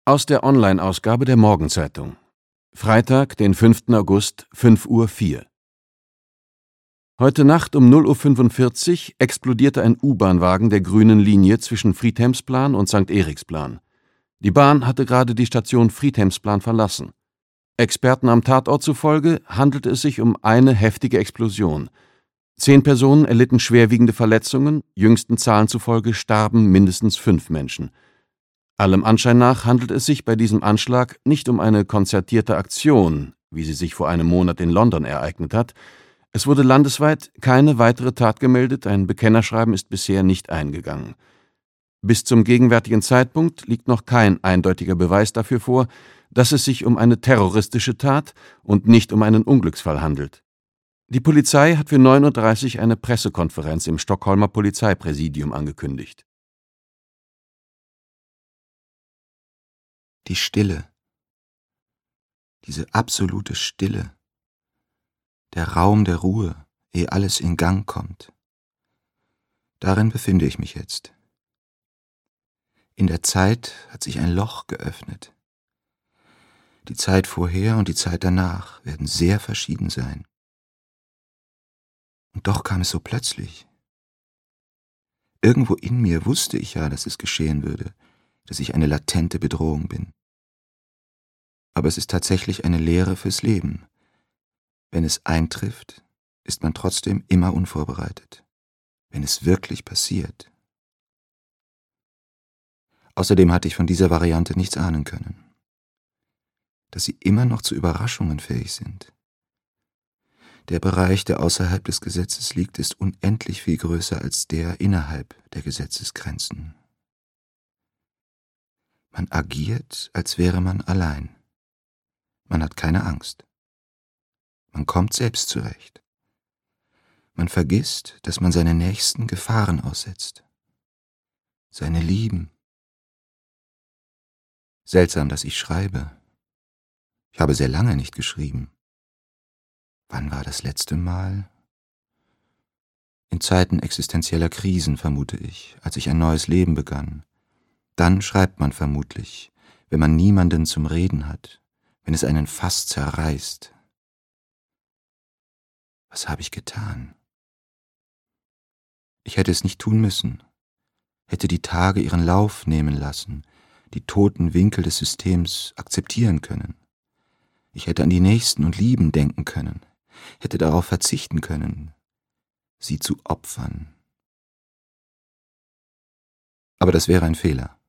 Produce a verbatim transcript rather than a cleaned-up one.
Aus der Online-Ausgabe der Morgenzeitung. Freitag, den fünften August, fünf Uhr vier. Heute Nacht um null Uhr fünfundvierzig explodierte ein U-Bahn-Wagen der grünen Linie zwischen Friedhelmsplan und Sankt Eriksplan. Die Bahn hatte gerade die Station Friedhelmsplan verlassen. Experten am Tatort zufolge handelte es sich um eine heftige Explosion. Zehn Personen erlitten schwerwiegende Verletzungen, jüngsten Zahlen zufolge starben mindestens fünf Menschen. Allem Anschein nach handelt es sich bei diesem Anschlag nicht um eine konzertierte Aktion, wie sie sich vor einem Monat in London ereignet hat. Es wurde landesweit keine weitere Tat gemeldet, ein Bekennerschreiben ist bisher nicht eingegangen. Bis zum gegenwärtigen Zeitpunkt liegt noch kein eindeutiger Beweis dafür vor, dass es sich um eine terroristische Tat und nicht um einen Unglücksfall handelt. Die Polizei hat für neun Uhr dreißig eine Pressekonferenz im Stockholmer Polizeipräsidium angekündigt. Die Stille. Diese absolute Stille. Der Raum der Ruhe, ehe alles in Gang kommt. Darin befinde ich mich jetzt. In der Zeit hat sich ein Loch geöffnet. Die Zeit vorher und die Zeit danach werden sehr verschieden sein. Und doch kam es so plötzlich. Irgendwo in mir wusste ich ja, dass es geschehen würde, dass ich eine latente Bedrohung bin. Aber es ist tatsächlich eine Lehre fürs Leben. Wenn es eintrifft, ist man trotzdem immer unvorbereitet. Wenn es wirklich passiert. Außerdem hatte ich von dieser Variante nichts ahnen können. Dass sie immer noch zu Überraschungen fähig sind. Der Bereich, der außerhalb des Gesetzes liegt, ist unendlich viel größer als der innerhalb der Gesetzesgrenzen. Man agiert, als wäre man allein. Man hat keine Angst. Man kommt selbst zurecht. Man vergisst, dass man seine Nächsten Gefahren aussetzt. Seine Lieben. Seltsam, dass ich schreibe. Ich habe sehr lange nicht geschrieben. Wann war das letzte Mal? In Zeiten existenzieller Krisen, vermute ich, als ich ein neues Leben begann. Dann schreibt man vermutlich, wenn man niemanden zum Reden hat, wenn es einen fast zerreißt. Was habe ich getan? Ich hätte es nicht tun müssen, hätte die Tage ihren Lauf nehmen lassen, die toten Winkel des Systems akzeptieren können. Ich hätte an die Nächsten und Lieben denken können, hätte darauf verzichten können, sie zu opfern. Aber das wäre ein Fehler.